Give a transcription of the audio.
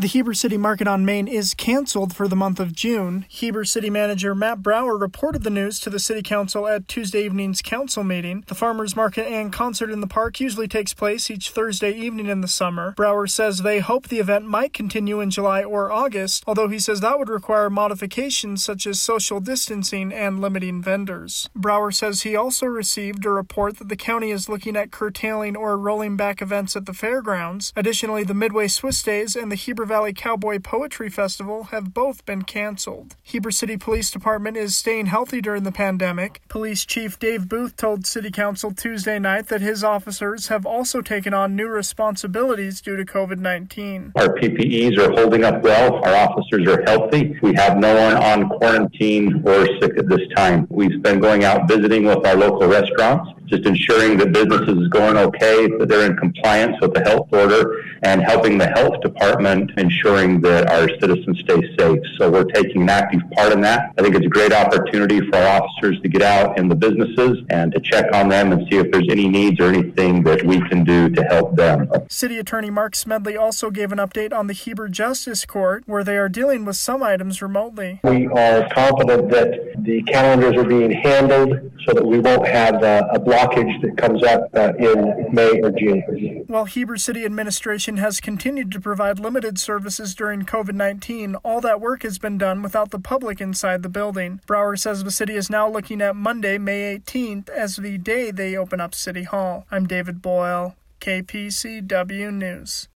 The Heber City Market on Main is canceled for the month of June. Heber City Manager Matt Brower reported the news to the City Council at Tuesday evening's council meeting. The Farmers Market and Concert in the Park usually takes place each Thursday evening in the summer. Brower says they hope the event might continue in July or August, although he says that would require modifications such as social distancing and limiting vendors. Brower says he also received a report that the county is looking at curtailing or rolling back events at the fairgrounds. Additionally, the Midway Swiss Days and the Heber Valley Cowboy Poetry Festival have both been canceled. Heber City Police Department is staying healthy during the pandemic. Police Chief Dave Booth told City Council Tuesday night that his officers have also taken on new responsibilities due to COVID-19. Our PPEs are holding up well. Our officers are healthy. We have no one on quarantine or sick at this time. We've been going out visiting with our local restaurants, just ensuring that business is going okay, that they're in compliance with the health order, and helping the health department ensuring that our citizens stay safe. So we're taking an active part in that. I think it's a great opportunity for our officers to get out in the businesses and to check on them and see if there's any needs or anything that we can do to help them. City Attorney Mark Smedley also gave an update on the Heber Justice Court, where they are dealing with some items remotely. We are confident that the calendars are being handled so that we won't have a blockage that comes up in May or June. While Heber City administration has continued to provide limited services during COVID-19, all that work has been done without the public inside the building. Brower says the city is now looking at Monday, May 18th, as the day they open up City Hall. I'm David Boyle, KPCW News.